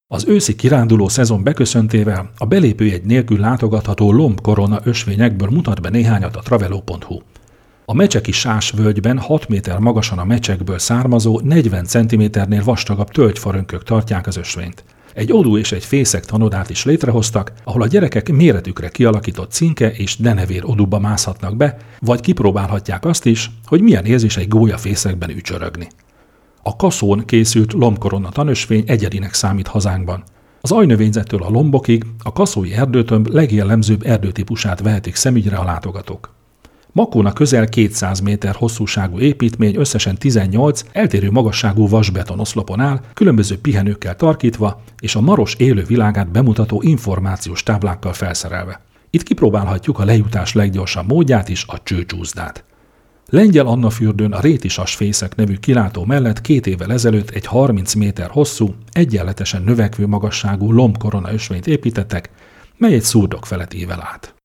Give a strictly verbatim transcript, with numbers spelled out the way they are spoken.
Az őszi kiránduló szezon beköszöntével a belépőjegy nélkül látogatható lombkorona ösvényekből mutat be néhányat a travelo pont hu. A Mecseki Sás-völgyben hat méter magasan a mecsekből származó negyven centiméternél vastagabb tölgyfarönkök tartják az ösvényt. Egy odú és egy fészek tanodát is létrehoztak, ahol a gyerekek méretükre kialakított cinke és denevér odúba mászhatnak be, vagy kipróbálhatják azt is, hogy milyen érzés egy gólyafészekben ücsörögni. A kaszón készült lombkorona tanösvény egyedinek számít hazánkban. Az ajnövényzettől a lombokig a kaszói erdőtömb legjellemzőbb erdőtípusát vehetik szemügyre a látogatók. Makón közel kétszáz méter hosszúságú építmény összesen tizennyolc eltérő magasságú vasbeton oszlopon áll, különböző pihenőkkel tarkítva és a Maros élő világát bemutató információs táblákkal felszerelve. Itt kipróbálhatjuk a lejutás leggyorsabb módját is, a csőcsúszdát. Lengyel Annafürdőn a Rétisas fészek nevű kilátó mellett két évvel ezelőtt egy harminc méter hosszú, egyenletesen növekvő magasságú lombkorona ösvényt építettek, mely egy szurdok felett ível át.